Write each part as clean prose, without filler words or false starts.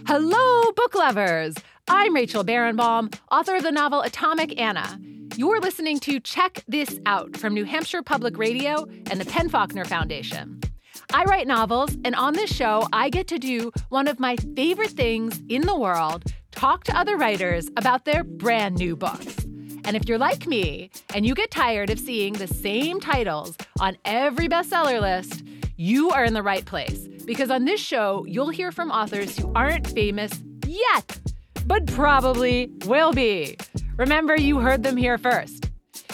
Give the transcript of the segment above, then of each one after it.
Hello, book lovers! I'm Rachel Barenbaum, author of the novel Atomic Anna. You're listening to Check This Out from New Hampshire Public Radio and the Penn Faulkner Foundation. I write novels, and on this show, I get to do one of my favorite things in the world, talk to other writers about their brand new books. And if you're like me, and you get tired of seeing the same titles on every bestseller list, you are in the right place. Because on this show, you'll hear from authors who aren't famous yet, but probably will be. Remember, you heard them here first.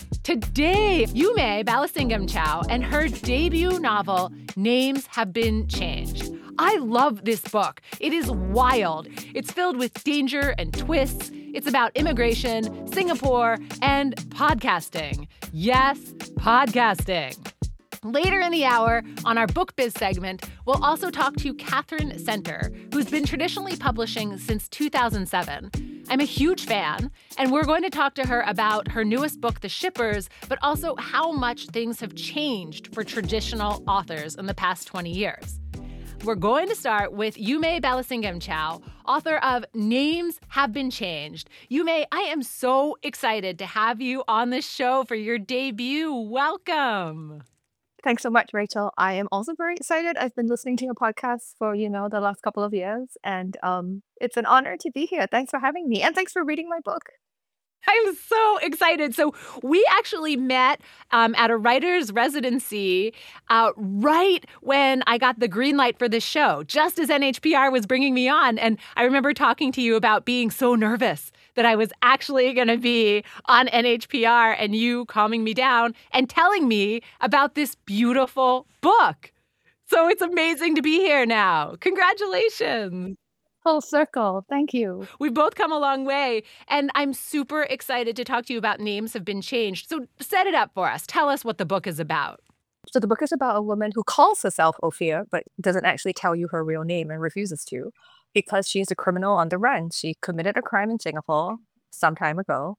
Today, Yume Balasingham Chow and her debut novel, Names Have Been Changed. I love this book. It is wild. It's filled with danger and twists. It's about immigration, Singapore, and podcasting. Yes, podcasting. Later in the hour, on our Book Biz segment, we'll also talk to Catherine Center, who's been traditionally publishing since 2007. I'm a huge fan, and we're going to talk to her about her newest book, The Shippers, but also how much things have changed for traditional authors in the past 20 years. We're going to start with Yume Balasingham Chow, author of Names Have Been Changed. Yume, I am so excited to have you on the show for your debut. Welcome. Thanks so much, Rachel. I am also very excited. I've been listening to your podcast for, the last couple of years, and it's an honor to be here. Thanks for having me, and thanks for reading my book. I'm so excited. So we actually met at a writer's residency right when I got the green light for this show, just as NHPR was bringing me on. And I remember talking to you about being so nervous that I was actually going to be on NHPR and you calming me down and telling me about this beautiful book. So it's amazing to be here now. Congratulations. Full circle. Thank you. We've both come a long way, and I'm super excited to talk to you about Names Have Been Changed. So set it up for us. Tell us what the book is about. So the book is about a woman who calls herself Ophir, but doesn't actually tell you her real name and refuses to because she's a criminal on the run. She committed a crime in Singapore some time ago,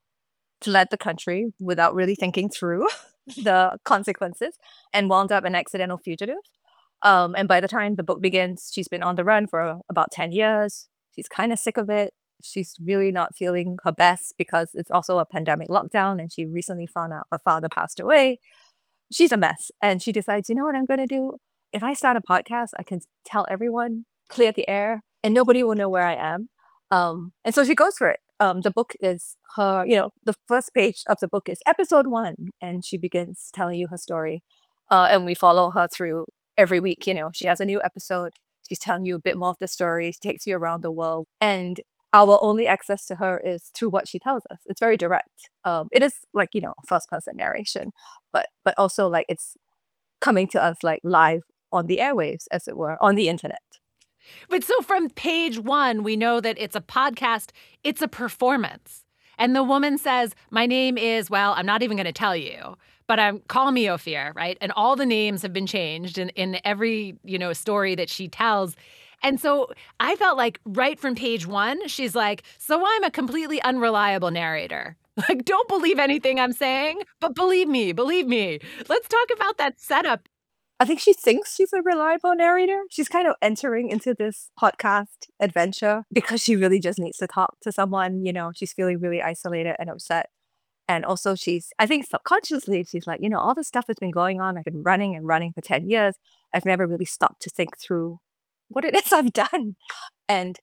fled the country without really thinking through the consequences, and wound up an accidental fugitive. And by the time the book begins, she's been on the run for about 10 years. She's kind of sick of it. She's really not feeling her best because it's also a pandemic lockdown, and she recently found out her father passed away. She's a mess. And she decides, you know what I'm going to do? If I start a podcast, I can tell everyone, clear the air, and nobody will know where I am. And so she goes for it. The book is her, the first page of the book is episode 1, and she begins telling you her story. And we follow her through every week. She has a new episode. She's telling you a bit more of the story. She takes you around the world. And our only access to her is through what she tells us. It's very direct. It is like, first person narration, but also like it's coming to us like live on the airwaves, as it were, on the internet. But so from page 1, we know that it's a podcast. It's a performance. And the woman says, my name is, well, I'm not even going to tell you, but call me Ophir, right? And all the names have been changed in every, story that she tells. And so I felt like right from page 1, she's like, so I'm a completely unreliable narrator. Like, don't believe anything I'm saying, but believe me. Let's talk about that setup. I think she thinks she's a reliable narrator. She's kind of entering into this podcast adventure because she really just needs to talk to someone. She's feeling really isolated and upset. And also I think subconsciously, she's like, all this stuff has been going on. I've been running and running for 10 years. I've never really stopped to think through what it is I've done. And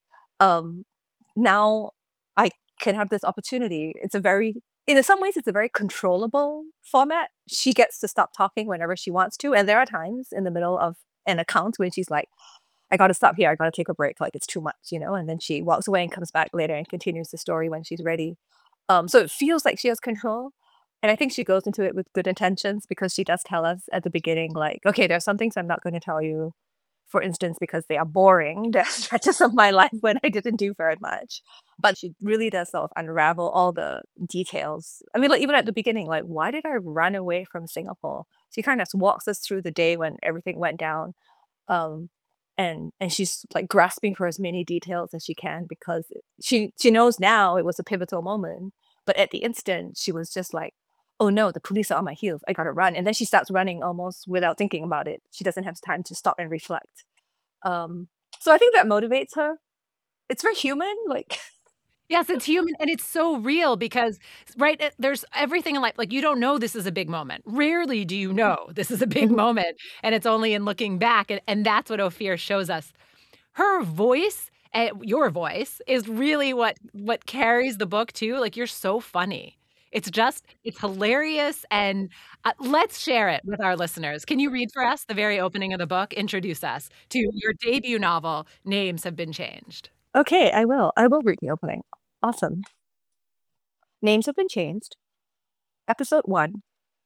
now I can have this opportunity. In some ways, it's a very controllable format. She gets to stop talking whenever she wants to. And there are times in the middle of an account when she's like, I got to stop here. I got to take a break. Like, it's too much, and then she walks away and comes back later and continues the story when she's ready. So it feels like she has control. And I think she goes into it with good intentions because she does tell us at the beginning, like, okay, there are some things I'm not going to tell you, for instance, because they are boring. There are stretches of my life when I didn't do very much. But she really does sort of unravel all the details. I mean, like, even at the beginning, like, why did I run away from Singapore? She kind of walks us through the day when everything went down. Um, and she's like grasping for as many details as she can because she knows now it was a pivotal moment. But at the instant, she was just like, oh no, the police are on my heels. I gotta run. And then she starts running almost without thinking about it. She doesn't have time to stop and reflect. So I think that motivates her. It's very human. Like, Yes, it's human and it's so real because, right, there's everything in life. Like, you don't know this is a big moment. Rarely do you know this is a big mhm, moment, and it's only in looking back. And that's what Ophir shows us. Her voice, your voice, is really what carries the book too. Like, you're so funny. It's hilarious. And let's share it with our listeners. Can you read for us the very opening of the book? Introduce us to your debut novel, Names Have Been Changed. okay, I will. I will read the opening. Awesome. Names have been changed. Episode 1,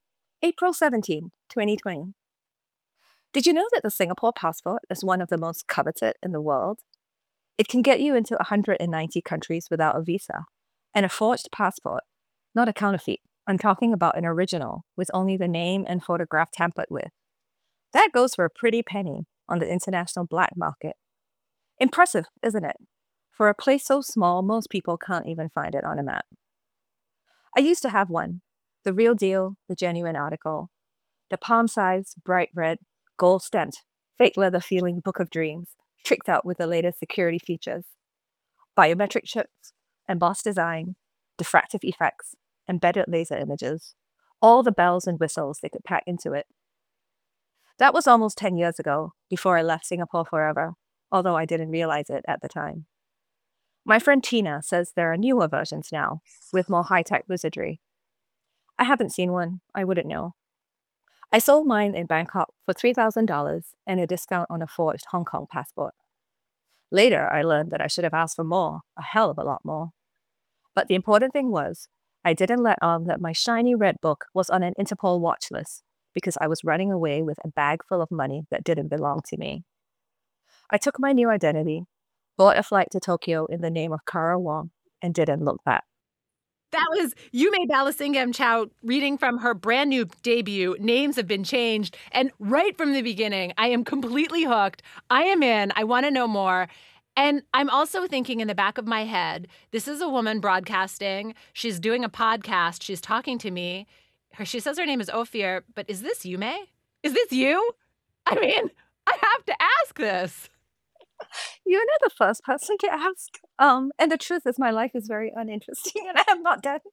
April 17, 2020. Did you know that the Singapore passport is one of the most coveted in the world? It can get you into 190 countries without a visa. And a forged passport, not a counterfeit. I'm talking about an original with only the name and photograph tampered with. That goes for a pretty penny on the international black market. Impressive, isn't it? For a place so small, most people can't even find it on a map. I used to have one. The real deal, the genuine article. The palm-sized, bright red, gold-stamped, fake leather feeling book of dreams, tricked out with the latest security features. Biometric chips, embossed design, diffractive effects, embedded laser images. All the bells and whistles they could pack into it. That was almost 10 years ago, before I left Singapore forever, although I didn't realize it at the time. My friend Tina says there are newer versions now, with more high-tech wizardry. I haven't seen one, I wouldn't know. I sold mine in Bangkok for $3,000 and a discount on a forged Hong Kong passport. Later, I learned that I should have asked for more, a hell of a lot more. But the important thing was, I didn't let on that my shiny red book was on an Interpol watch list because I was running away with a bag full of money that didn't belong to me. I took my new identity, bought a flight to Tokyo in the name of Kara Wong, and didn't look back. That was Yume Balasingham Chow reading from her brand new debut, Names Have Been Changed. And right from the beginning, I am completely hooked. I am in. I want to know more. And I'm also thinking in the back of my head, this is a woman broadcasting. She's doing a podcast. She's talking to me. She says her name is Ophir, but is this Yume? Is this you? I mean, I have to ask this. You're not the first person to ask. And the truth is, my life is very uninteresting, and I have not done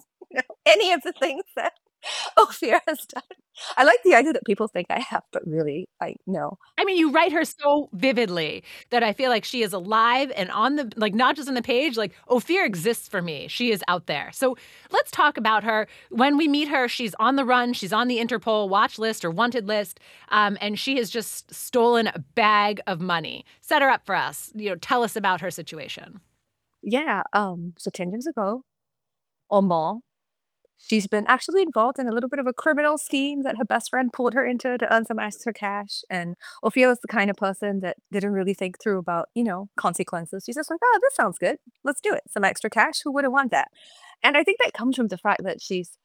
any of the things that Ophir has done. I like the idea that people think I have, but really, I know. I mean, you write her so vividly that I feel like she is alive and on the, like, not just on the page, like, Ophir exists for me. She is out there. So let's talk about her. When we meet her, she's on the run. She's on the Interpol watch list or wanted list. And she has just stolen a bag of money. Set her up for us. Tell us about her situation. Yeah. So 10 years ago or more, she's been actually involved in a little bit of a criminal scheme that her best friend pulled her into to earn some extra cash. And Ophia was the kind of person that didn't really think through about, consequences. She's just like, oh, this sounds good. Let's do it. Some extra cash. Who wouldn't want that? And I think that comes from the fact that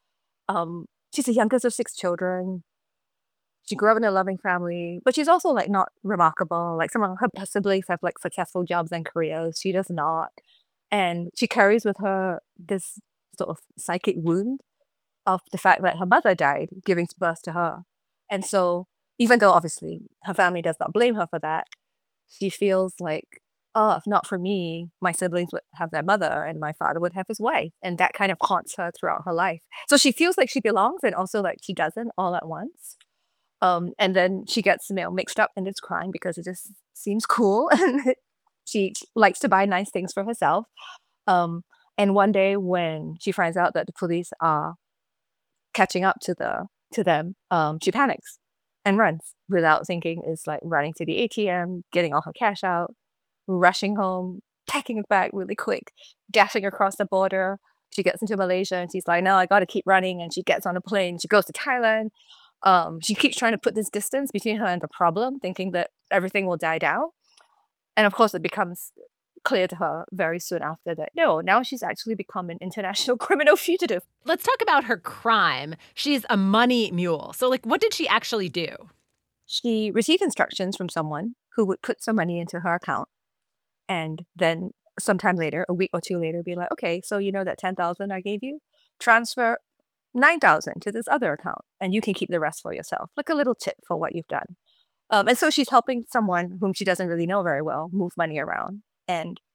she's the youngest of 6 children. She grew up in a loving family, but she's also like not remarkable. Like some of her siblings have like successful jobs and careers. She does not. And she carries with her this sort of psychic wound of the fact that her mother died giving birth to her. And so, even though obviously her family does not blame her for that, she feels like, oh, if not for me, my siblings would have their mother and my father would have his wife. And that kind of haunts her throughout her life. So she feels like she belongs and also like she doesn't all at once. And then she gets mixed up in this crime because it just seems cool and she likes to buy nice things for herself. And one day when she finds out that the police are catching up to them, she panics and runs without thinking. Is like running to the ATM, getting all her cash out, rushing home, packing a bag really quick, dashing across the border. She gets into Malaysia and she's like, no, I got to keep running. And she gets on a plane. She goes to Thailand. She keeps trying to put this distance between her and the problem, thinking that everything will die down. And of course, it becomes clear to her very soon after that, no, now she's actually become an international criminal fugitive. Let's talk about her crime. She's a money mule. So, like, what did she actually do? She received instructions from someone who would put some money into her account. And then sometime later, a week or two later, be like, okay, so you know that 10,000 I gave you? Transfer 9,000 to this other account and you can keep the rest for yourself. Like a little tip for what you've done. And so she's helping someone whom she doesn't really know very well move money around. And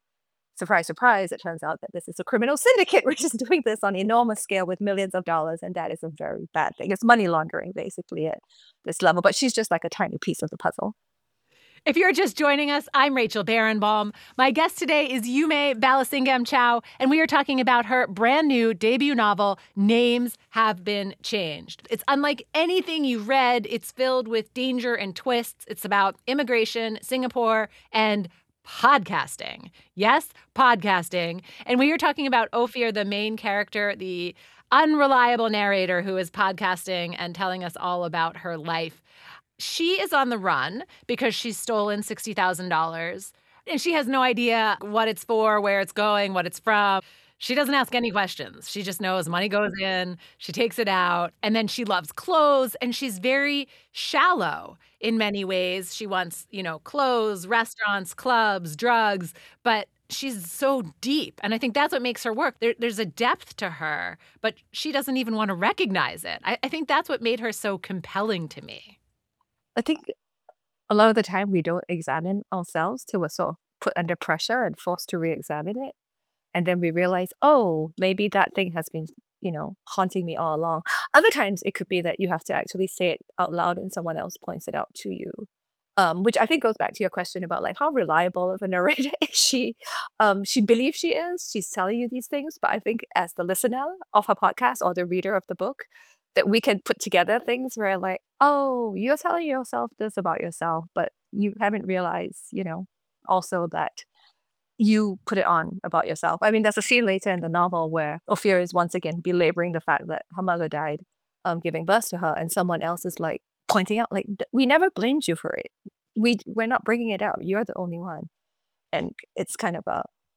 surprise, surprise, it turns out that this is a criminal syndicate which is doing this on enormous scale with millions of dollars, and that is a very bad thing. It's money laundering basically at this level, but she's just like a tiny piece of the puzzle. If you're just joining us, I'm Rachel Barenbaum. My guest today is Yume Balasingham Chow, and we are talking about her brand new debut novel, Names Have Been Changed. It's unlike anything you've read. It's filled with danger and twists. It's about immigration, Singapore, and podcasting. Yes, podcasting. And we are talking about Ophir, the main character, the unreliable narrator who is podcasting and telling us all about her life. She is on the run because she's stolen $60,000 and she has no idea what it's for, where it's going, what it's from. She doesn't ask any questions. She just knows money goes in, she takes it out, and then she loves clothes and she's very shallow in many ways. She wants, clothes, restaurants, clubs, drugs, but she's so deep. And I think that's what makes her work. There's a depth to her, but she doesn't even want to recognize it. I think that's what made her so compelling to me. I think a lot of the time we don't examine ourselves till we're sort of put under pressure and forced to re-examine it. And then we realize, oh, maybe that thing has been, haunting me all along. Other times it could be that you have to actually say it out loud and someone else points it out to you. Which I think goes back to your question about like how reliable of a narrator is she. She believes she is. She's telling you these things, but I think as the listener of her podcast or the reader of the book, that we can put together things where like, oh, you're telling yourself this about yourself, but you haven't realized, also that you put it on about yourself. I mean, there's a scene later in the novel where Ophir is once again belaboring the fact that her mother died giving birth to her, and someone else is like pointing out, like, we never blamed you for it. We're not bringing it out. You're the only one. And it's kind of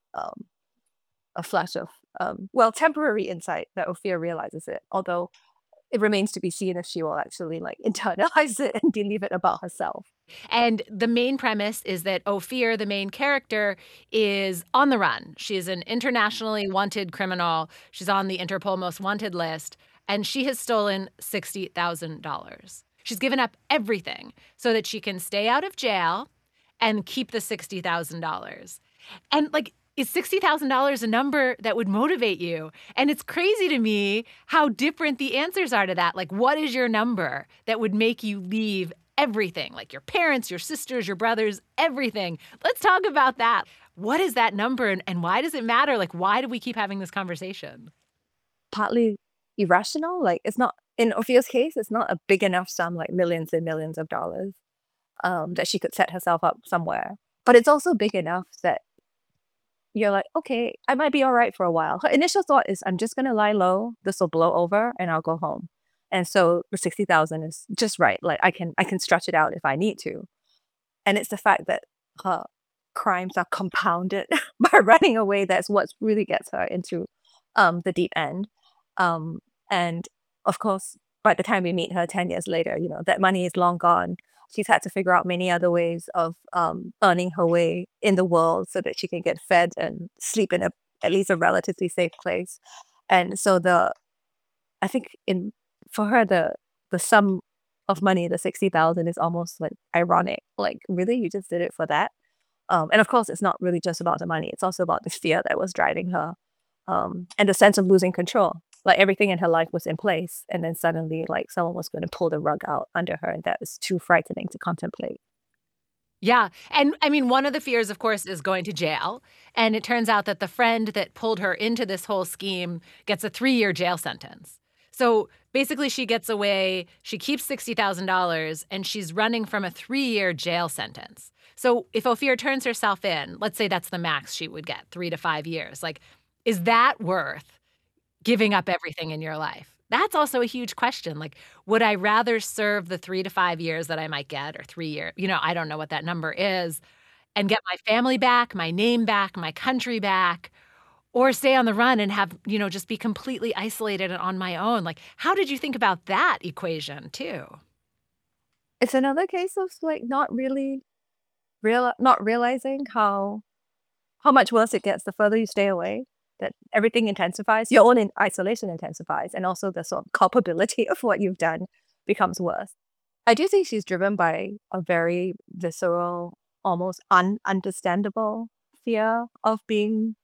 a flash of, temporary insight that Ophir realizes it, although it remains to be seen if she will actually like internalize it and believe it about herself. And the main premise is that Ophir, the main character, is on the run. She's an internationally wanted criminal. She's on the Interpol Most Wanted list, and she has stolen $60,000. She's given up everything so that she can stay out of jail and keep the $60,000. And like, is $60,000 a number that would motivate you? And it's crazy to me how different the answers are to that. Like, what is your number that would make you leave everything? Like your parents, your sisters, your brothers, everything. Let's talk about that. What is that number and why does it matter? Like, why do we keep having this conversation? Partly irrational. Like, it's not, in Ophir's case, it's not a big enough sum, like millions and millions of dollars, that she could set herself up somewhere. But it's also big enough that you're like, okay, I might be all right for a while. Her initial thought is, I'm just going to lie low. This will blow over and I'll go home. And so the 60,000 is just right. Like I can stretch it out if I need to. And it's the fact that her crimes are compounded by running away. That's what really gets her into the deep end. And of course, by the time we meet her 10 years later, that money is long gone. She's had to figure out many other ways of earning her way in the world so that she can get fed and sleep in at least a relatively safe place. And so I think for her, the sum of money, the 60,000, is almost like ironic. Like, really, you just did it for that? And of course, it's not really just about the money. It's also about the fear that was driving her, and the sense of losing control. Like everything in her life was in place, and then suddenly, like someone was going to pull the rug out under her, and that is too frightening to contemplate. Yeah. And I mean, one of the fears, of course, is going to jail. And it turns out that the friend that pulled her into this whole scheme gets a 3-year jail sentence. So basically, she gets away, she keeps $60,000, and she's running from a 3-year jail sentence. So if Ophir turns herself in, let's say that's the max she would get, 3 to 5 years, like, is that worth giving up everything in your life? That's also a huge question. Like, would I rather serve the 3 to 5 years that I might get, or 3 years, I don't know what that number is, and get my family back, my name back, my country back, or stay on the run and have, just be completely isolated and on my own? Like, how did you think about that equation too? It's another case of like not realizing how much worse it gets the further you stay away. That everything intensifies, your own isolation intensifies, and also the sort of culpability of what you've done becomes worse. I do think she's driven by a very visceral, almost ununderstandable fear of being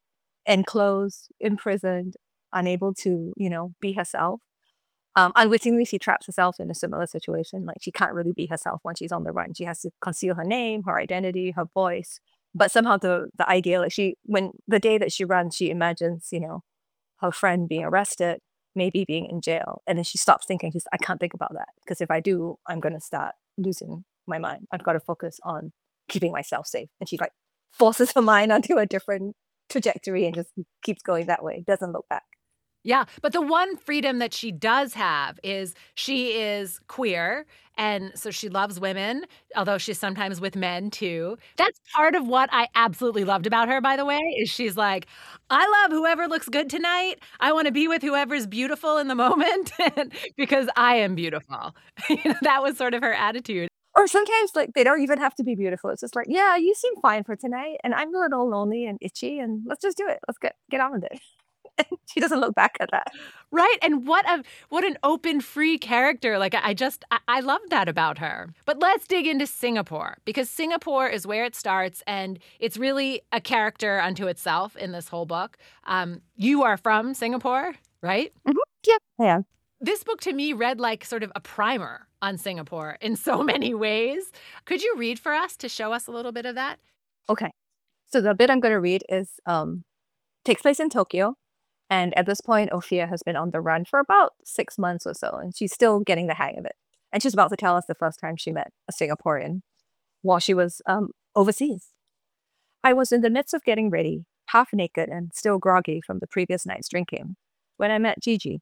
enclosed, imprisoned, unable to, be herself. Unwittingly, she traps herself in a similar situation. Like she can't really be herself when she's on the run. She has to conceal her name, her identity, her voice. But somehow the idea, like when the day that she runs, she imagines, her friend being arrested, maybe being in jail. And then she stops thinking, I can't think about that. Because if I do, I'm gonna start losing my mind. I've got to focus on keeping myself safe. And she like forces her mind onto a different trajectory and just keeps going that way, doesn't look back. Yeah, but the one freedom that she does have is she is queer, and so she loves women, although she's sometimes with men too. That's part of what I absolutely loved about her, by the way, is she's like, "I love whoever looks good tonight. I wanna be with whoever's beautiful in the moment because I am beautiful." That was sort of her attitude. Or sometimes, like, they don't even have to be beautiful. It's just like, "Yeah, you seem fine for tonight, and I'm a little lonely and itchy, and let's just do it. Let's get on with it." And she doesn't look back at that. Right, and what an open, free character, like, I love that about her. But let's dig into Singapore, because Singapore is where it starts, and it's really a character unto itself in this whole book. You are from Singapore, right? Mhm. Yep. Yeah. This book to me read like sort of a primer on Singapore in so many ways. Could you read for us to show us a little bit of that? Okay. So the bit I'm gonna read is, takes place in Tokyo, and at this point, Ophia has been on the run for about 6 months or so, and she's still getting the hang of it. And she's about to tell us the first time she met a Singaporean while she was, overseas. I was in the midst of getting ready, half naked and still groggy from the previous night's drinking, when I met Gigi.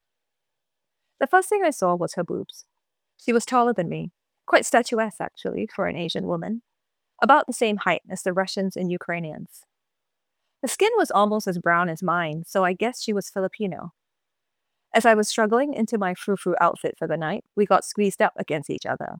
The first thing I saw was her boobs. She was taller than me, quite statuesque actually for an Asian woman, about the same height as the Russians and Ukrainians. The skin was almost as brown as mine, so I guessed she was Filipino. As I was struggling into my frou-frou outfit for the night, we got squeezed up against each other.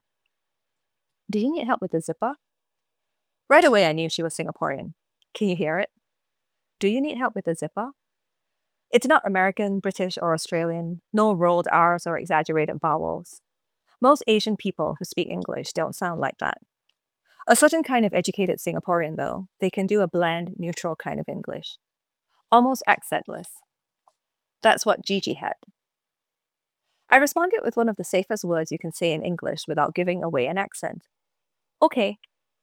Do you need help with the zipper? Right away, I knew she was Singaporean. Can you hear it? Do you need help with the zipper? It's not American, British, or Australian, no rolled R's or exaggerated vowels. Most Asian people who speak English don't sound like that. A certain kind of educated Singaporean, though, they can do a bland, neutral kind of English, almost accentless. That's what Gigi had. I responded with one of the safest words you can say in English without giving away an accent. Okay.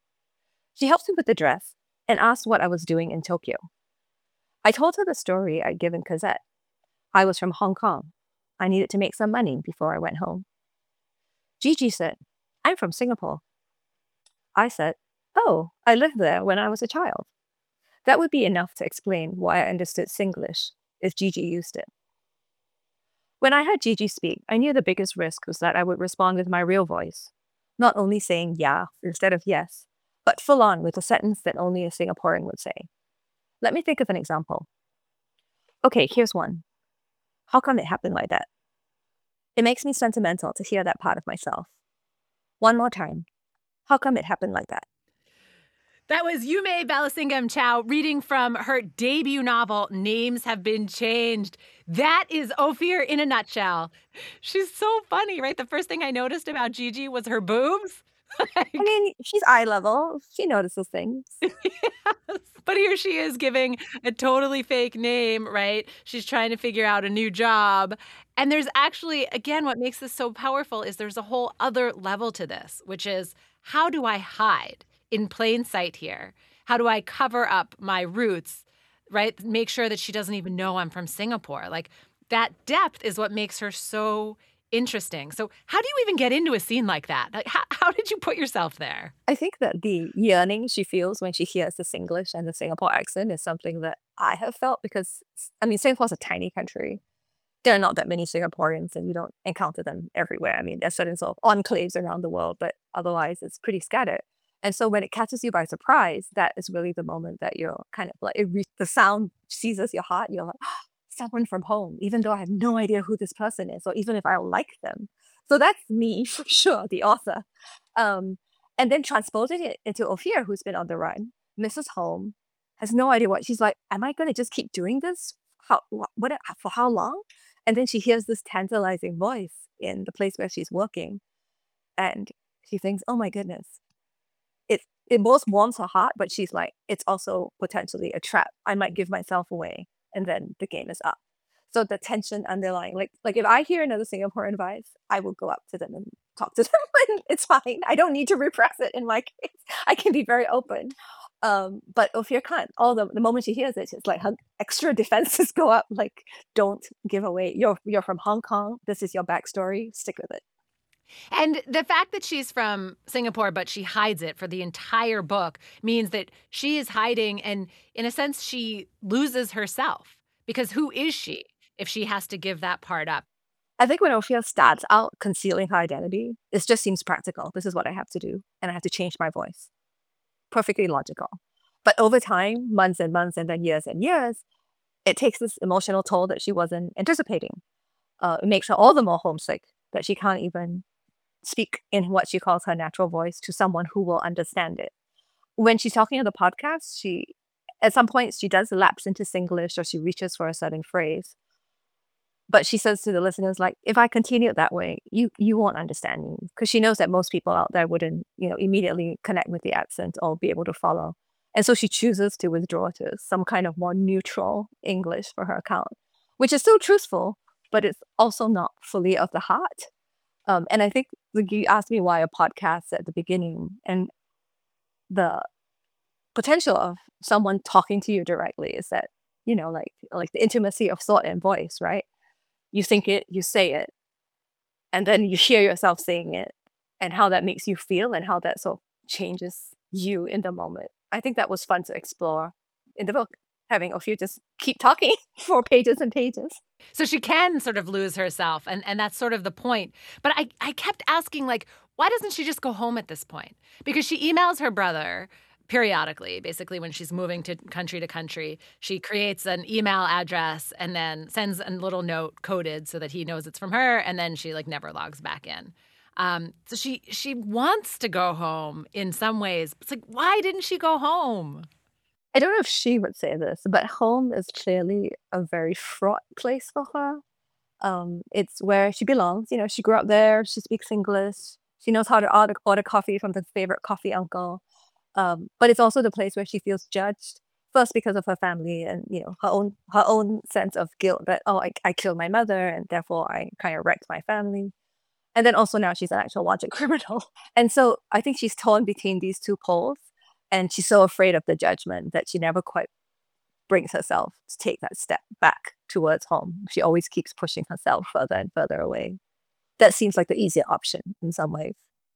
She helped me with the dress and asked what I was doing in Tokyo. I told her the story I'd given Cosette. I was from Hong Kong. I needed to make some money before I went home. Gigi said, I'm from Singapore. I said, oh, I lived there when I was a child. That would be enough to explain why I understood Singlish if Gigi used it. When I heard Gigi speak, I knew the biggest risk was that I would respond with my real voice, not only saying yeah instead of yes, but full on with a sentence that only a Singaporean would say. Let me think of an example. Okay, here's one. How come it happened like that? It makes me sentimental to hear that part of myself. One more time. How come it happened like that? That was Yume Balasingham Chow reading from her debut novel, Names Have Been Changed. That is Ophir in a nutshell. She's so funny, right? The first thing I noticed about Gigi was her boobs. I mean, she's eye level. She notices things. Yes. But here she is giving a totally fake name, right? She's trying to figure out a new job. And there's actually, again, what makes this so powerful is there's a whole other level to this, which is how do I hide in plain sight here? How do I cover up my roots, right? Make sure that she doesn't even know I'm from Singapore. Like that depth is what makes her so interesting. So how do you even get into a scene like that? Like how did you put yourself there? I think that the yearning she feels when she hears the Singlish and the Singapore accent is something that I have felt because, I mean, Singapore's a tiny country. There are not that many Singaporeans and you don't encounter them everywhere. I mean, there's certain sort of enclaves around the world, but otherwise it's pretty scattered. And so when it catches you by surprise, that is really the moment that you're kind of like, the sound seizes your heart. You're like, someone from home, even though I have no idea who this person is, or even if I like them. So that's me for sure, the author. Um, and then transposing it into Ophir, who's been on the run, misses home, has no idea what she's like. Am I going to just keep doing this? For how long? And then she hears this tantalizing voice in the place where she's working, and she thinks, "Oh my goodness, it both warms her heart, but she's like, it's also potentially a trap. I might give myself away, and then the game is up. So the tension underlying, like if I hear another Singaporean advice, I will go up to them and talk to them, and it's fine. I don't need to repress it in my case. I can be very open. But Ophir can't. All the moment she hears it, it's like her extra defenses go up. Like, don't give away. You're from Hong Kong. This is your backstory. Stick with it. And the fact that she's from Singapore, but she hides it for the entire book means that she is hiding. And in a sense, she loses herself because who is she if she has to give that part up? I think when Ophir starts out concealing her identity, it just seems practical. This is what I have to do, and I have to change my voice. Perfectly logical. But over time, months and months, and then years, it takes this emotional toll that she wasn't anticipating. It makes her all the more homesick that she can't even speak in what she calls her natural voice to someone who will understand it. When she's talking on the podcast, she at some point she does lapse into Singlish or she reaches for a certain phrase. But she says to the listeners, like, if I continue it that way, you won't understand me. Because she knows that most people out there wouldn't, immediately connect with the accent or be able to follow. And so she chooses to withdraw to some kind of more neutral English for her account, which is still truthful, but it's also not fully of the heart. And I think like, you asked me why a podcast at the beginning, and the potential of someone talking to you directly is that, like the intimacy of thought and voice, right? You think it, you say it, and then you hear yourself saying it, and how that makes you feel and how that sort of changes you in the moment. I think that was fun to explore in the book, having Ophir just keep talking for pages and pages. So she can sort of lose herself, and that's sort of the point. But I kept asking, like, why doesn't she just go home at this point? Because she emails her brother periodically, basically when she's moving to country. She creates an email address and then sends a little note coded so that he knows it's from her, and then she like never logs back in. So she wants to go home in some ways. It's like, why didn't she go home? I don't know if she would say this, but home is clearly a very fraught place for her. It's where she belongs. She grew up there. She speaks English. She knows how to order coffee from the favorite coffee uncle. But it's also the place where she feels judged. First, because of her family and her own sense of guilt that, oh, I killed my mother and therefore I kind of wrecked my family. And then also now she's an actual wanted criminal. And so I think she's torn between these two poles, and she's so afraid of the judgment that she never quite brings herself to take that step back towards home. She always keeps pushing herself further and further away. That seems like the easier option in some ways.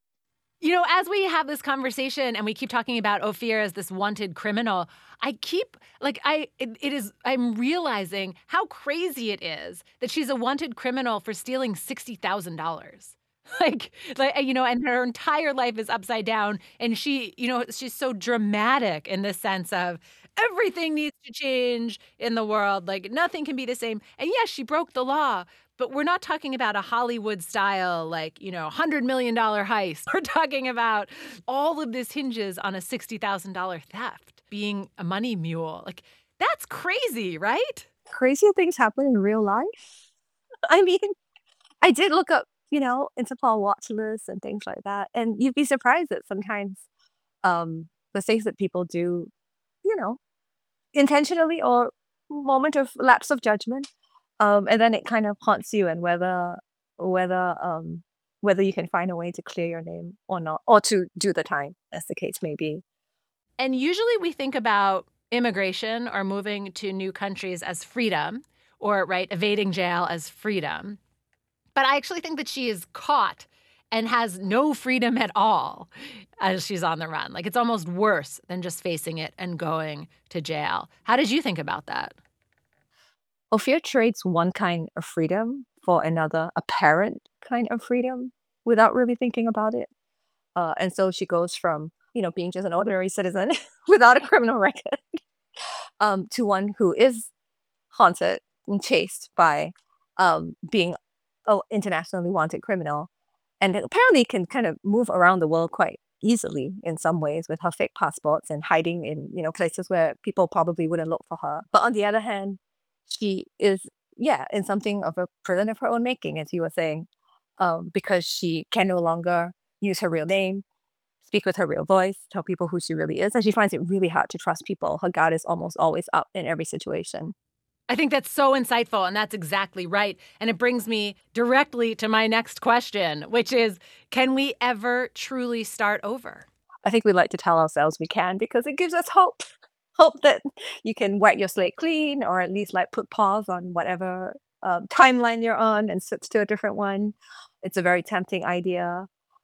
As we have this conversation and we keep talking about Ophir as this wanted criminal, I keep like I'm realizing how crazy it is that she's a wanted criminal for stealing $60,000. And her entire life is upside down. And she's so dramatic in the sense of everything needs to change in the world. Like nothing can be the same. And yes, she broke the law, but we're not talking about a Hollywood style, $100 million heist. We're talking about all of this hinges on a $60,000 theft, being a money mule. Like, that's crazy, right? Crazier things happen in real life. I mean, I did look up, Interpol watch lists and things like that. And you'd be surprised that sometimes the things that people do, you know, intentionally or moment of lapse of judgment, and then it kind of haunts you, and whether whether you can find a way to clear your name or not, or to do the time, as the case may be. And usually we think about immigration or moving to new countries as freedom or, right, evading jail as freedom. But I actually think that she is caught and has no freedom at all as she's on the run. Like, it's almost worse than just facing it and going to jail. How did you think about that? Ophir trades one kind of freedom for another apparent kind of freedom without really thinking about it. And so she goes from, being just an ordinary citizen without a criminal record, to one who is haunted and chased by being an internationally wanted criminal, and apparently can kind of move around the world quite easily in some ways with her fake passports and hiding in places where people probably wouldn't look for her. But on the other hand, she is, yeah, in something of a prison of her own making, as you were saying, because she can no longer use her real name. speak with her real voice, tell people who she really is, and she finds it really hard to trust people. Her guard is almost always up in every situation. I think that's so insightful, and that's exactly right. And it brings me directly to my next question, which is, can we ever truly start over? I think we like to tell ourselves we can because it gives us hope. Hope that you can wipe your slate clean or at least like put pause on whatever timeline you're on and switch to a different one. It's a very tempting idea.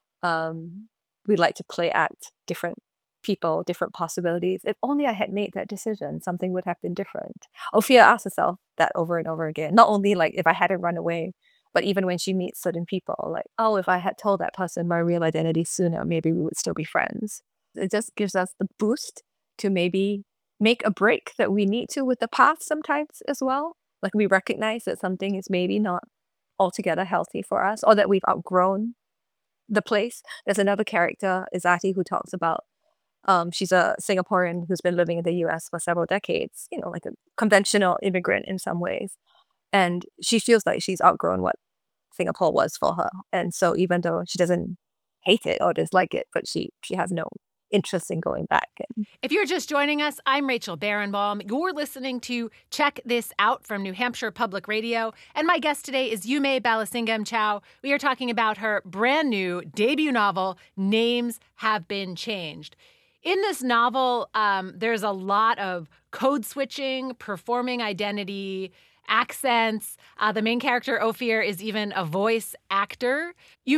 Um, we like to play act different people, different possibilities. If only I had made that decision, something would have been different. Ophia asks herself that over and over again. Not only like if I hadn't run away, but even when she meets certain people, like, oh, if I had told that person my real identity sooner, maybe we would still be friends. It just gives us the boost to maybe make a break that we need to with the past sometimes as well. Like we recognize that something is maybe not altogether healthy for us or that we've outgrown the place. There's another character, Izati, who talks about she's a Singaporean who's been living in the US for several decades, like a conventional immigrant in some ways. And she feels like she's outgrown what Singapore was for her. And so even though she doesn't hate it or dislike it, but she has no interest in going back. And If you're just joining us, I'm Rachel Barenbaum. You're listening to Check This Out from New Hampshire Public Radio. And my guest today is Yume Balasingam Chow. We are talking about her brand new debut novel, Names Have Been Changed. In this novel, there's a lot of code switching, performing identity, accents. The main character, Ophir, is even a voice actor.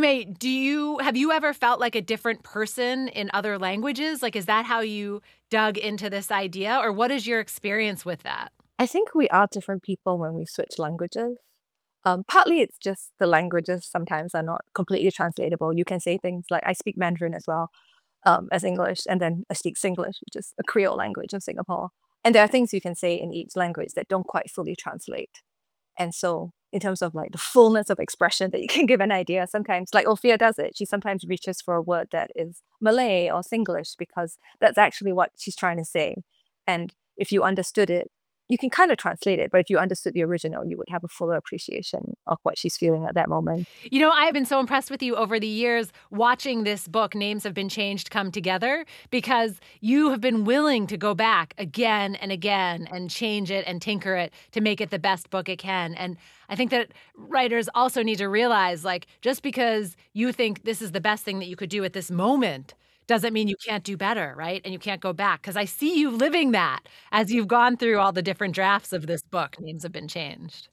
Have you ever felt like a different person in other languages? Like, is that how you dug into this idea, or what is your experience with that? I think we are different people when we switch languages. Partly it's just the languages sometimes are not completely translatable. You can say things like, I speak Mandarin as well as English, and then I speak Singlish, which is a Creole language of Singapore. And there are things you can say in each language that don't quite fully translate. And so, in terms of like the fullness of expression that you can give an idea, sometimes, like Ophia does it, she sometimes reaches for a word that is Malay or Singlish because that's actually what she's trying to say. And if you understood it, you can kind of translate it, but if you understood the original, you would have a fuller appreciation of what she's feeling at that moment. I've been so impressed with you over the years watching this book, Names Have Been Changed, come together because you have been willing to go back again and again and change it and tinker it to make it the best book it can. And I think that writers also need to realize, like, just because you think this is the best thing that you could do at this moment doesn't mean you can't do better, right? And you can't go back. Because I see you living that as you've gone through all the different drafts of this book, Names Have Been Changed.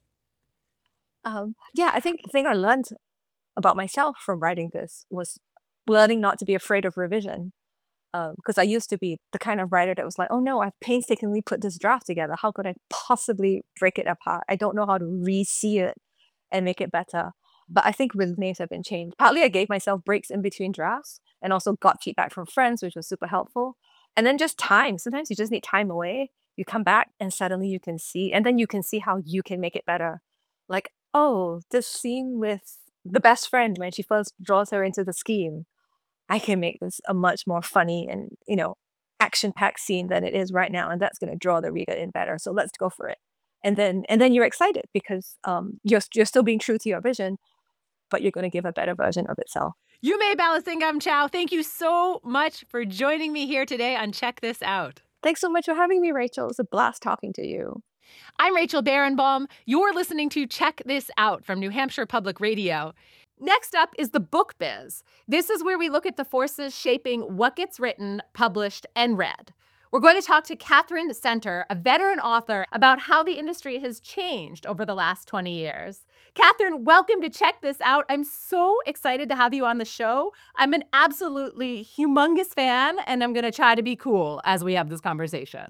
Yeah, I think the thing I learned about myself from writing this was learning not to be afraid of revision. Because I used to be the kind of writer that was like, oh no, I've painstakingly put this draft together. How could I possibly break it apart? I don't know how to re-see it and make it better. But I think with Names Have Been Changed. Partly I gave myself breaks in between drafts and also got feedback from friends, which was super helpful. And then just time. Sometimes you just need time away. You come back and suddenly you can see, and then you can see how you can make it better. Like, oh, this scene with the best friend when she first draws her into the scheme. I can make this a much more funny and, action-packed scene than it is right now, and that's gonna draw the reader in better. So let's go for it. And then you're excited because you're still being true to your vision, but you're gonna give a better version of itself. Yume Balasingam Chow, thank you so much for joining me here today on Check This Out. Thanks so much for having me, Rachel. It's a blast talking to you. I'm Rachel Barenbaum. You're listening to Check This Out from New Hampshire Public Radio. Next up is the Book Biz. This is where we look at the forces shaping what gets written, published, and read. We're going to talk to Catherine Center, a veteran author, about how the industry has changed over the last 20 years. Catherine, welcome to Check This Out. I'm so excited to have you on the show. I'm an absolutely humongous fan, and I'm going to try to be cool as we have this conversation.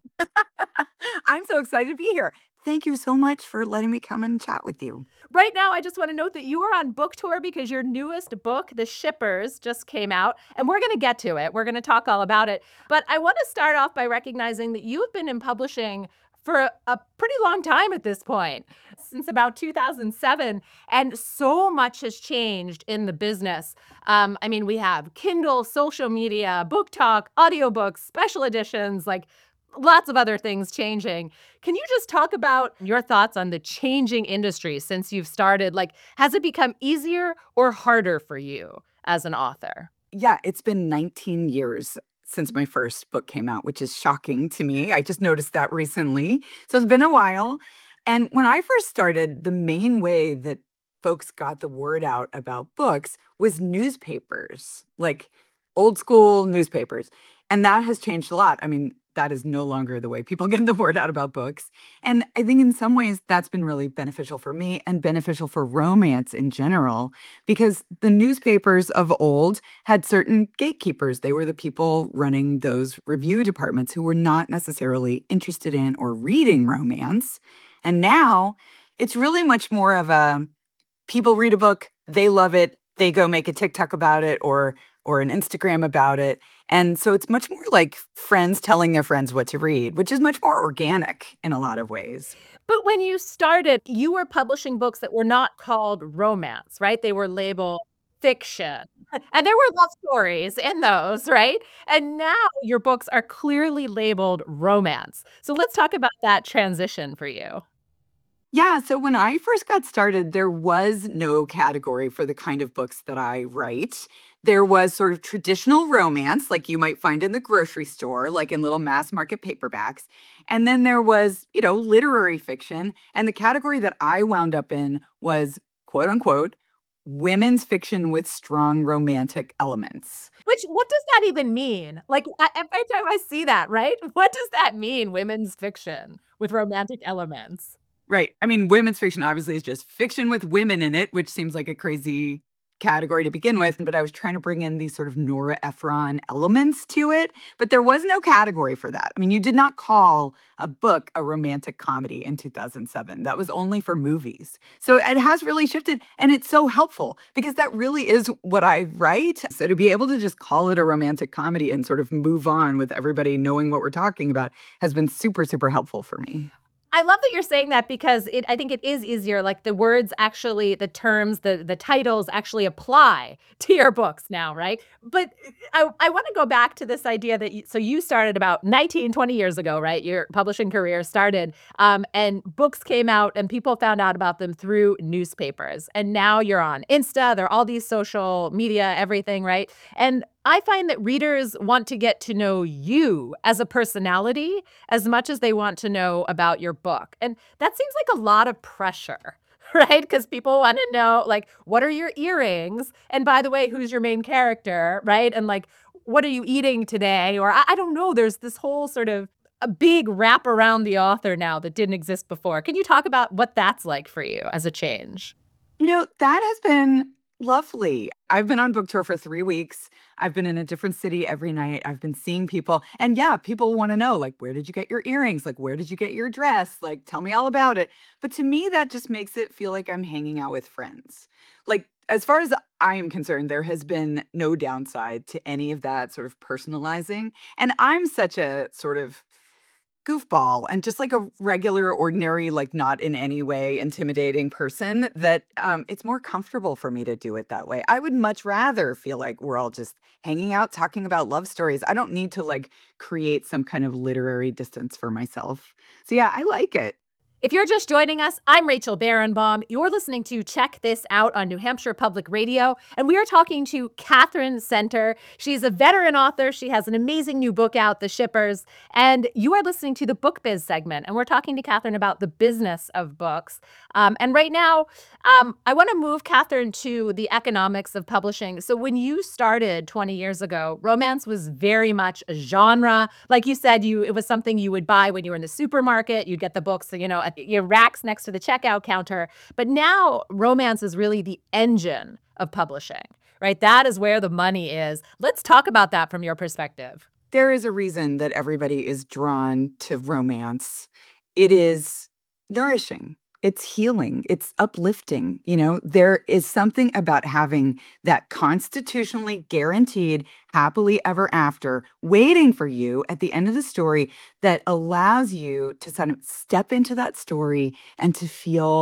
I'm so excited to be here. Thank you so much for letting me come and chat with you. Right now, I just want to note that you are on book tour because your newest book, The Shippers, just came out, and we're going to get to it. We're going to talk all about it. But I want to start off by recognizing that you have been in publishing for a pretty long time at this point, since about 2007, and so much has changed in the business. We have Kindle, social media, book talk, audiobooks, special editions, like lots of other things changing. Can you just talk about your thoughts on the changing industry since you've started? Like, has it become easier or harder for you as an author? Yeah, it's been 19 years since my first book came out, which is shocking to me. I just noticed that recently. So it's been a while. And when I first started, the main way that folks got the word out about books was newspapers, like old school newspapers. And that has changed a lot. I mean, that is no longer the way people get the word out about books. And I think in some ways that's been really beneficial for me and beneficial for romance in general, because the newspapers of old had certain gatekeepers. They were the people running those review departments who were not necessarily interested in or reading romance. And now it's really much more of a people read a book, they love it, they go make a TikTok about it or an Instagram about it. And so it's much more like friends telling their friends what to read, which is much more organic in a lot of ways. But when you started, you were publishing books that were not called romance, right? They were labeled fiction. And there were love stories in those, right? And now your books are clearly labeled romance. So let's talk about that transition for you. Yeah, so when I first got started, there was no category for the kind of books that I write. There was sort of traditional romance, like you might find in the grocery store, like in little mass market paperbacks. And then there was, literary fiction. And the category that I wound up in was quote unquote women's fiction with strong romantic elements. Which what does that even mean? Like, every time I see that, right? What does that mean, women's fiction with romantic elements? Right. I mean, women's fiction obviously is just fiction with women in it, which seems like a crazy category to begin with. But I was trying to bring in these sort of Nora Ephron elements to it. But there was no category for that. I mean, you did not call a book a romantic comedy in 2007. That was only for movies. So it has really shifted. And it's so helpful because that really is what I write. So to be able to just call it a romantic comedy and sort of move on with everybody knowing what we're talking about has been super, super helpful for me. I love that you're saying that because I think it is easier. Like the words actually, the terms, the titles actually apply to your books now, right? But I want to go back to this idea that so you started about 19, 20 years ago, right? Your publishing career started, and books came out and people found out about them through newspapers. And now you're on Insta, there are all these social media, everything, right? And I find that readers want to get to know you as a personality as much as they want to know about your book. And that seems like a lot of pressure, right? Because people want to know, like, what are your earrings? And by the way, who's your main character, right? And like, what are you eating today? Or I don't know. There's this whole sort of a big wrap around the author now that didn't exist before. Can you talk about what that's like for you as a change? That has been lovely. I've been on book tour for 3 weeks. I've been in a different city every night. I've been seeing people. And yeah, people want to know, like, where did you get your earrings? Like, where did you get your dress? Like, tell me all about it. But to me, that just makes it feel like I'm hanging out with friends. Like, as far as I am concerned, there has been no downside to any of that sort of personalizing. And I'm such a sort of goofball and just like a regular, ordinary, like not in any way intimidating person that it's more comfortable for me to do it that way. I would much rather feel like we're all just hanging out, talking about love stories. I don't need to like create some kind of literary distance for myself. So yeah, I like it. If you're just joining us, I'm Rachel Barenbaum. You're listening to Check This Out on New Hampshire Public Radio, and we are talking to Katherine Center. She's a veteran author. She has an amazing new book out, The Shippers, and you are listening to the Book Biz segment, and we're talking to Katherine about the business of books. And right now, I want to move, Katherine, to the economics of publishing. So when you started 20 years ago, romance was very much a genre. Like you said, it was something you would buy when you were in the supermarket. You'd get the books, at your racks next to the checkout counter. But now romance is really the engine of publishing, right? That is where the money is. Let's talk about that from your perspective. There is a reason that everybody is drawn to romance. It is nourishing. It's healing. It's uplifting. There is something about having that constitutionally guaranteed happily ever after waiting for you at the end of the story that allows you to sort of step into that story and to feel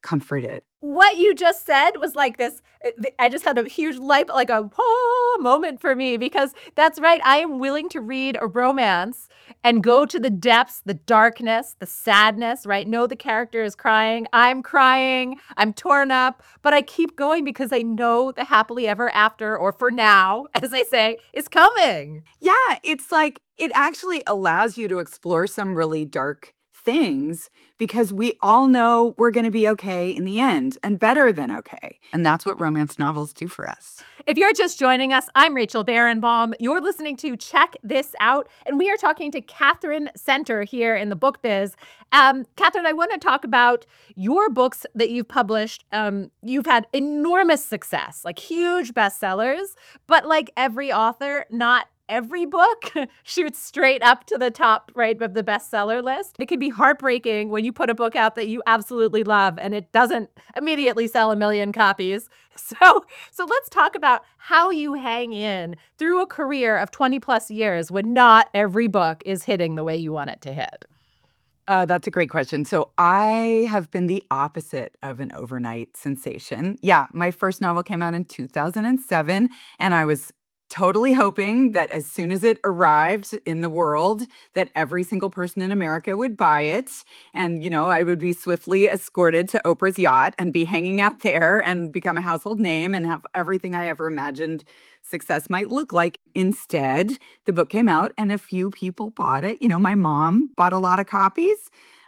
comforted. What you just said was like this. I just had a huge light, like a moment for me, because that's right. I am willing to read a romance and go to the depths, the darkness, the sadness, right? Know the character is crying. I'm torn up, but I keep going because I know the happily ever after, or for now, as I say, is coming. Yeah, it's like it actually allows you to explore some really dark things because we all know we're going to be okay in the end and better than okay. And that's what romance novels do for us. If you're just joining us, I'm Rachel Barenbaum. You're listening to Check This Out, and we are talking to Catherine Center here in the Book Biz. Catherine, I want to talk about your books that you've published. You've had enormous success, like huge bestsellers, but like every author, not every book shoots straight up to the top, right, of the bestseller list. It can be heartbreaking when you put a book out that you absolutely love and it doesn't immediately sell 1 million copies. So let's talk about how you hang in through a career of 20 plus years when not every book is hitting the way you want it to hit. That's a great question. So I have been the opposite of an overnight sensation. Yeah, my first novel came out in 2007, and I was totally hoping that as soon as it arrived in the world, that every single person in America would buy it. And, I would be swiftly escorted to Oprah's yacht and be hanging out there and become a household name and have everything I ever imagined success might look like. Instead, the book came out and a few people bought it. My mom bought a lot of copies.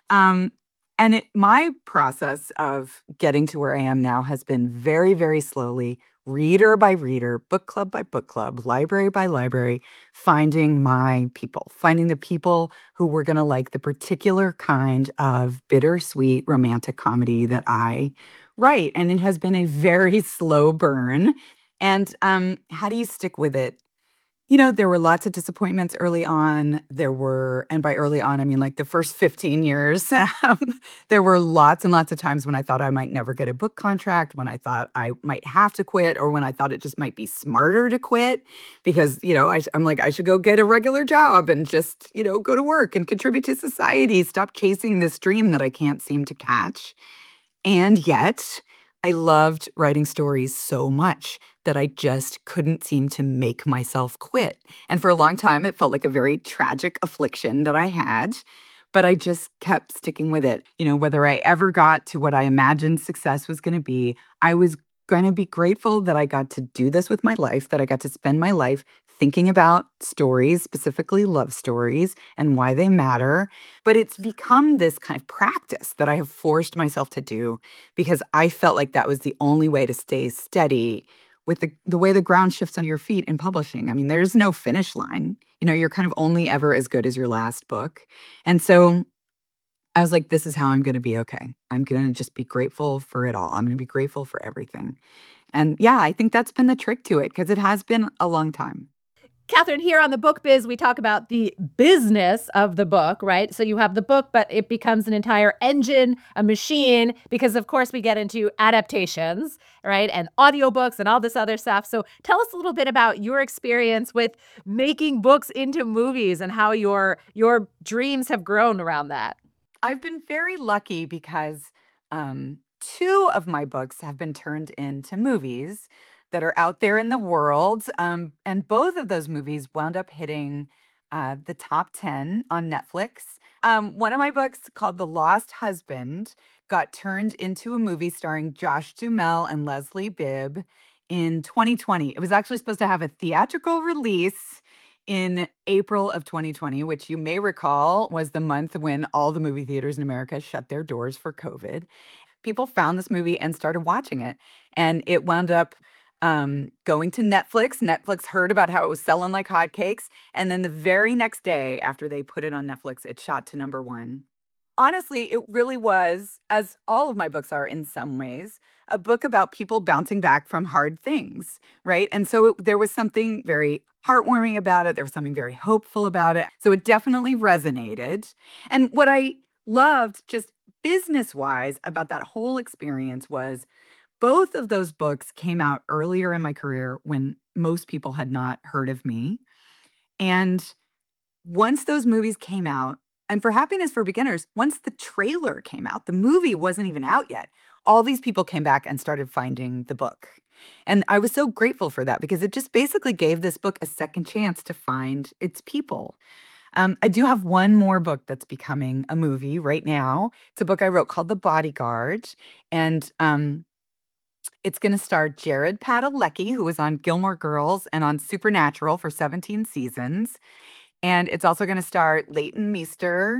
And my process of getting to where I am now has been very, very slowly, reader by reader, book club by book club, library by library, finding my people, finding the people who were going to like the particular kind of bittersweet romantic comedy that I write. And it has been a very slow burn. And how do you stick with it? There were lots of disappointments early on. And by early on, I mean like the first 15 years. There were lots and lots of times when I thought I might never get a book contract, when I thought I might have to quit, or when I thought it just might be smarter to quit because, I'm like, I should go get a regular job and just, go to work and contribute to society, stop chasing this dream that I can't seem to catch. And yet, I loved writing stories so much that I just couldn't seem to make myself quit. And for a long time, it felt like a very tragic affliction that I had, but I just kept sticking with it. Whether I ever got to what I imagined success was going to be, I was going to be grateful that I got to do this with my life, that I got to spend my life thinking about stories, specifically love stories, and why they matter. But it's become this kind of practice that I have forced myself to do because I felt like that was the only way to stay steady with the way the ground shifts on your feet in publishing. I mean, there's no finish line. You're kind of only ever as good as your last book. And so I was like, this is how I'm going to be okay. I'm going to just be grateful for it all. I'm going to be grateful for everything. And yeah, I think that's been the trick to it because it has been a long time. Catherine, here on the Book Biz, we talk about the business of the book, right? So you have the book, but it becomes an entire engine, a machine, because of course we get into adaptations, right? And audiobooks and all this other stuff. So tell us a little bit about your experience with making books into movies and how your dreams have grown around that. I've been very lucky because two of my books have been turned into movies that are out there in the world. And both of those movies wound up hitting the top 10 on Netflix. One of my books, called The Lost Husband, got turned into a movie starring Josh Duhamel and Leslie Bibb in 2020. It was actually supposed to have a theatrical release in April of 2020, which you may recall was the month when all the movie theaters in America shut their doors for COVID. People found this movie and started watching it, and it wound up going to Netflix. Netflix heard about how it was selling like hotcakes, and then the very next day after they put it on Netflix, it shot to #1. Honestly, it really was, as all of my books are in some ways, a book about people bouncing back from hard things, right? And so there was something very heartwarming about it. There was something very hopeful about it. So it definitely resonated. And what I loved, just business-wise, about that whole experience was both of those books came out earlier in my career when most people had not heard of me. And once those movies came out, and for Happiness for Beginners, once the trailer came out, the movie wasn't even out yet. all these people came back and started finding the book. And I was so grateful for that because it just basically gave this book a second chance to find its people. I do have one more book that's becoming a movie right now. It's a book I wrote called The Bodyguard. And it's going to star Jared Padalecki, who was on Gilmore Girls and on Supernatural for 17 seasons. And it's also going to star Leighton Meester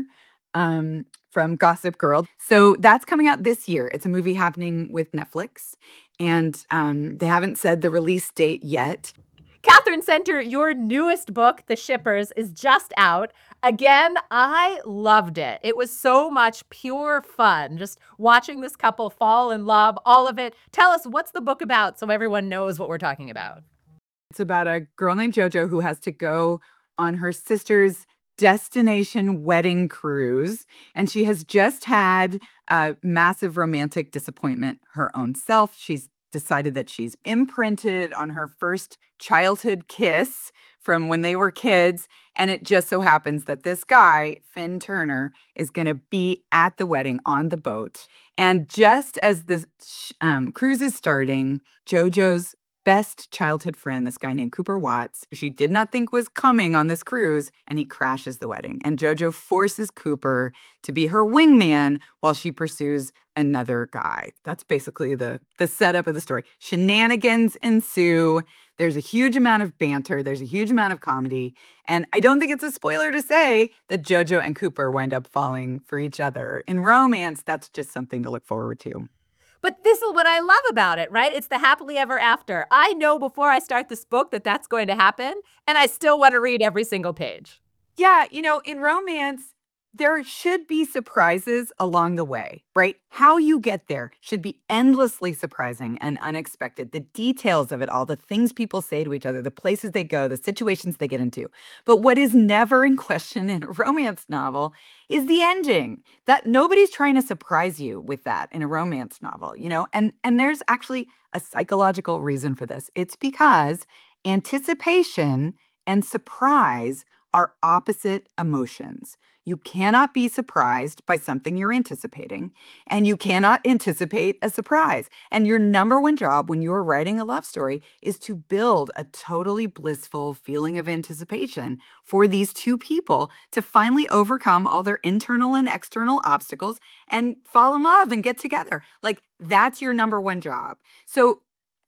from Gossip Girl. So that's coming out this year. It's a movie happening with Netflix. And they haven't said the release date yet. Catherine Center, your newest book, The Shippers, is just out. Again, I loved it. It was so much pure fun, just watching this couple fall in love, all of it. Tell us, what's the book about so everyone knows what we're talking about? It's about a girl named JoJo who has to go on her sister's destination wedding cruise. And she has just had a massive romantic disappointment her own self. She's decided that she's imprinted on her first childhood kiss from when they were kids. And it just so happens that this guy, Finn Turner, is going to be at the wedding on the boat. And just as the cruise is starting, JoJo's best childhood friend, this guy named Cooper Watts, she did not think was coming on this cruise, and he crashes the wedding. And JoJo forces Cooper to be her wingman while she pursues another guy. That's basically the setup of the story. Shenanigans ensue. There's a huge amount of banter. There's a huge amount of comedy. And I don't think it's a spoiler to say that JoJo and Cooper wind up falling for each other. In romance, that's just something to look forward to. But this is what I love about it, right? It's the happily ever after. I know before I start this book that that's going to happen, and I still want to read every single page. Yeah, in romance, there should be surprises along the way, right? How you get there should be endlessly surprising and unexpected. The details of it all, the things people say to each other, the places they go, the situations they get into. But what is never in question in a romance novel is the ending. That nobody's trying to surprise you with that in a romance novel, And there's actually a psychological reason for this. It's because anticipation and surprise are opposite emotions. You cannot be surprised by something you're anticipating, and you cannot anticipate a surprise. And your number one job when you're writing a love story is to build a totally blissful feeling of anticipation for these two people to finally overcome all their internal and external obstacles and fall in love and get together. Like, that's your number one job. So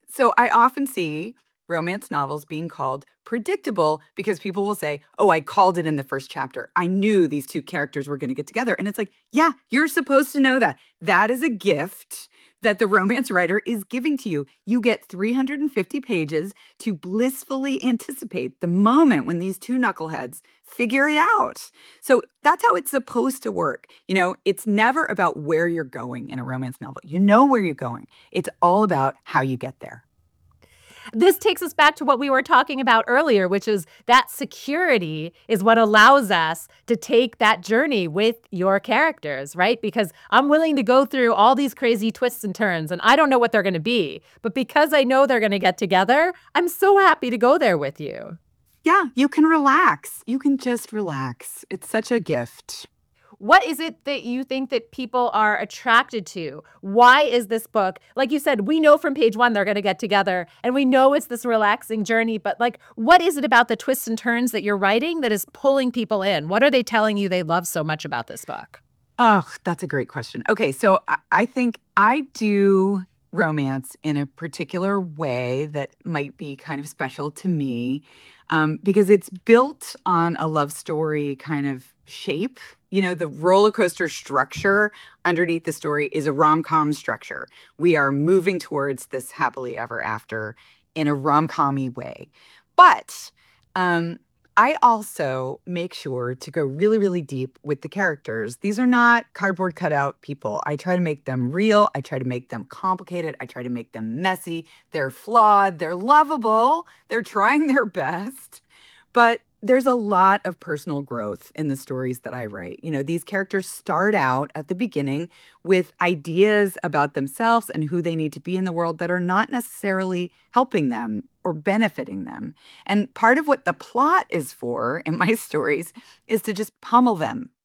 I often see romance novels being called predictable because people will say, oh, I called it in the first chapter. I knew these two characters were going to get together. And it's like, yeah, you're supposed to know that. That is a gift that the romance writer is giving to you. You get 350 pages to blissfully anticipate the moment when these two knuckleheads figure it out. So that's how it's supposed to work. It's never about where you're going in a romance novel. You know where you're going. It's all about how you get there. This takes us back to what we were talking about earlier, which is that security is what allows us to take that journey with your characters, right? Because I'm willing to go through all these crazy twists and turns, and I don't know what they're going to be. But because I know they're going to get together, I'm so happy to go there with you. Yeah, you can relax. You can just relax. It's such a gift. What is it that you think that people are attracted to? Why is this book, like you said, we know from page one they're going to get together, and we know it's this relaxing journey, but what is it about the twists and turns that you're writing that is pulling people in? What are they telling you they love so much about this book? Oh, that's a great question. Okay, so I think I do romance in a particular way that might be kind of special to me because it's built on a love story kind of shape. The roller coaster structure underneath the story is a rom-com structure. We are moving towards this happily ever after in a rom-com-y way. But I also make sure to go really, really deep with the characters. These are not cardboard cutout people. I try to make them real. I try to make them complicated. I try to make them messy. They're flawed. They're lovable. They're trying their best. But there's a lot of personal growth in the stories that I write. These characters start out at the beginning with ideas about themselves and who they need to be in the world that are not necessarily helping them or benefiting them. And part of what the plot is for in my stories is to just pummel them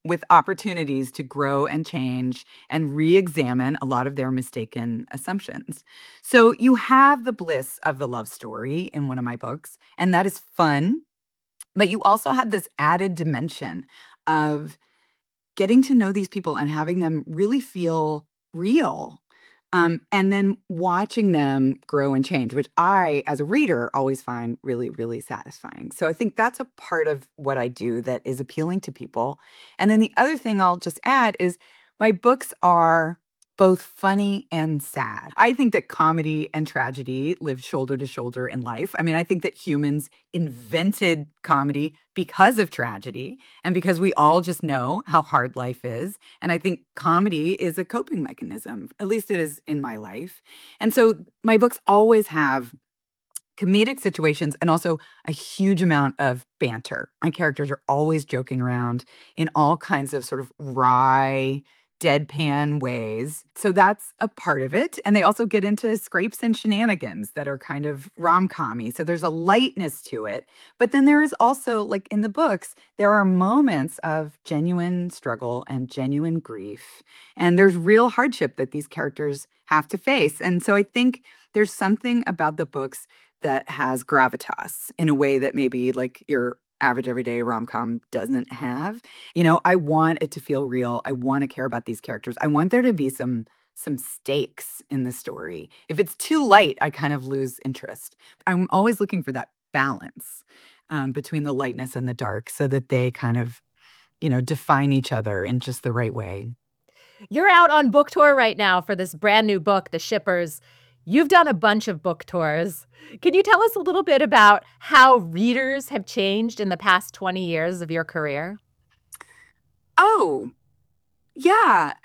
with opportunities to grow and change and re-examine a lot of their mistaken assumptions. So you have the bliss of the love story in one of my books, and that is fun. But you also have this added dimension of getting to know these people and having them really feel real. And then watching them grow and change, which I, as a reader, always find really, really satisfying. So I think that's a part of what I do that is appealing to people. And then the other thing I'll just add is my books are both funny and sad. I think that comedy and tragedy live shoulder to shoulder in life. I mean, I think that humans invented comedy because of tragedy and because we all just know how hard life is. And I think comedy is a coping mechanism, at least it is in my life. And so my books always have comedic situations and also a huge amount of banter. My characters are always joking around in all kinds of sort of wry, deadpan ways. So that's a part of it. And they also get into scrapes and shenanigans that are kind of rom-com-y. So there's a lightness to it. But then there is also, like in the books, there are moments of genuine struggle and genuine grief. And there's real hardship that these characters have to face. And so I think there's something about the books that has gravitas in a way that maybe like your average everyday rom-com doesn't have. I want it to feel real. I want to care about these characters. I want there to be some stakes in the story. If it's too light, I kind of lose interest. I'm always looking for that balance between the lightness and the dark so that they kind of, define each other in just the right way. You're out on book tour right now for this brand new book, The Shippers. You've done a bunch of book tours. Can you tell us a little bit about how readers have changed in the past 20 years of your career? Oh, yeah.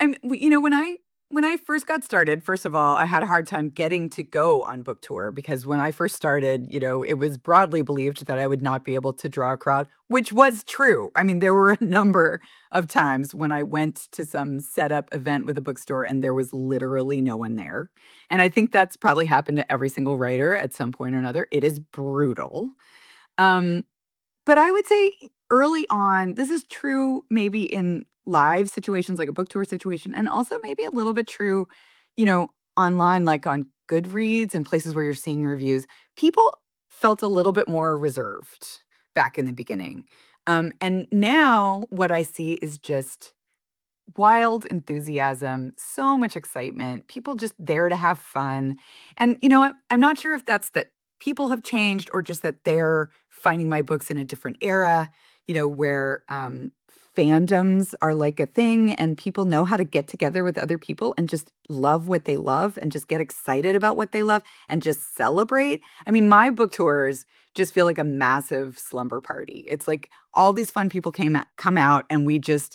When I first got started, first of all, I had a hard time getting to go on book tour because when I first started, it was broadly believed that I would not be able to draw a crowd, which was true. I mean, there were a number of times when I went to some setup event with a bookstore and there was literally no one there. And I think that's probably happened to every single writer at some point or another. It is brutal. Um, but I would say early on, this is true maybe in live situations like a book tour situation, and also maybe a little bit true, online, like on Goodreads and places where you're seeing reviews. People felt a little bit more reserved back in the beginning. And now what I see is just wild enthusiasm, so much excitement, people just there to have fun. And I'm not sure if that's that people have changed or just that they're finding my books in a different era, where fandoms are like a thing and people know how to get together with other people and just love what they love and just get excited about what they love and just celebrate. I mean, my book tours just feel like a massive slumber party. It's like all these fun people come out and we just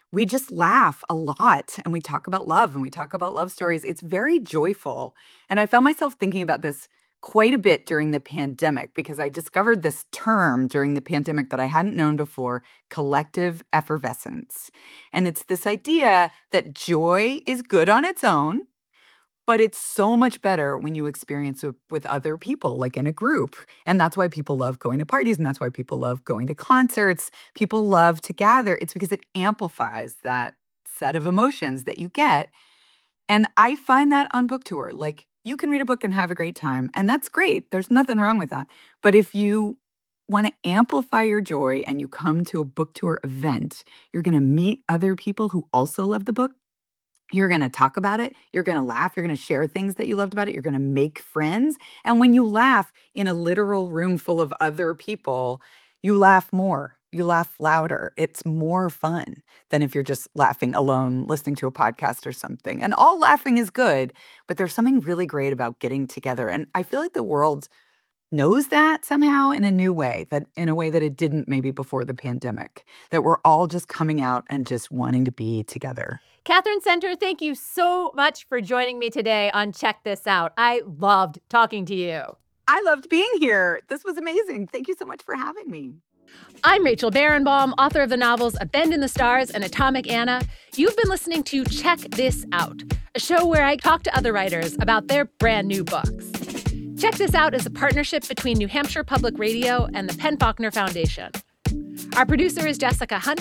laugh a lot and we talk about love and we talk about love stories. It's very joyful. And I found myself thinking about this quite a bit during the pandemic because I discovered this term during the pandemic that I hadn't known before, collective effervescence. And it's this idea that joy is good on its own, but it's so much better when you experience it with other people, like in a group. And that's why people love going to parties, and that's why people love going to concerts. People love to gather. It's because it amplifies that set of emotions that you get. And I find that on book tour. Like, you can read a book and have a great time, and that's great. There's nothing wrong with that. But if you want to amplify your joy and you come to a book tour event, you're going to meet other people who also love the book. You're going to talk about it. You're going to laugh. You're going to share things that you loved about it. You're going to make friends. And when you laugh in a literal room full of other people, you laugh more. You laugh louder. It's more fun than if you're just laughing alone, listening to a podcast or something. And all laughing is good, but there's something really great about getting together. And I feel like the world knows that somehow in a new way, that in a way that it didn't maybe before the pandemic, that we're all just coming out and just wanting to be together. Katherine Center, thank you so much for joining me today on Check This Out. I loved talking to you. I loved being here. This was amazing. Thank you so much for having me. I'm Rachel Barenbaum, author of the novels A Bend in the Stars and Atomic Anna. You've been listening to Check This Out, a show where I talk to other writers about their brand new books. Check This Out is a partnership between New Hampshire Public Radio and the PEN Faulkner Foundation. Our producer is Jessica Hunt,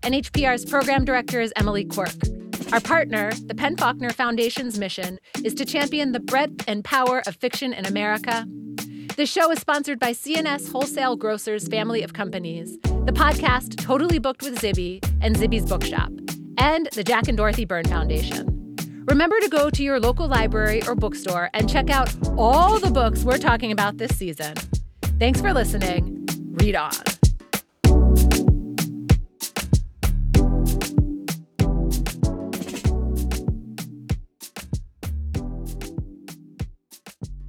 NHPR's program director is Emily Quirk. Our partner, the PEN/Faulkner Foundation's mission, is to champion the breadth and power of fiction in America. This show is sponsored by C&S Wholesale Grocers family of companies, the podcast Totally Booked with Zibby and Zibby's Bookshop, and the Jack and Dorothy Byrne Foundation. Remember to go to your local library or bookstore and check out all the books we're talking about this season. Thanks for listening. Read on.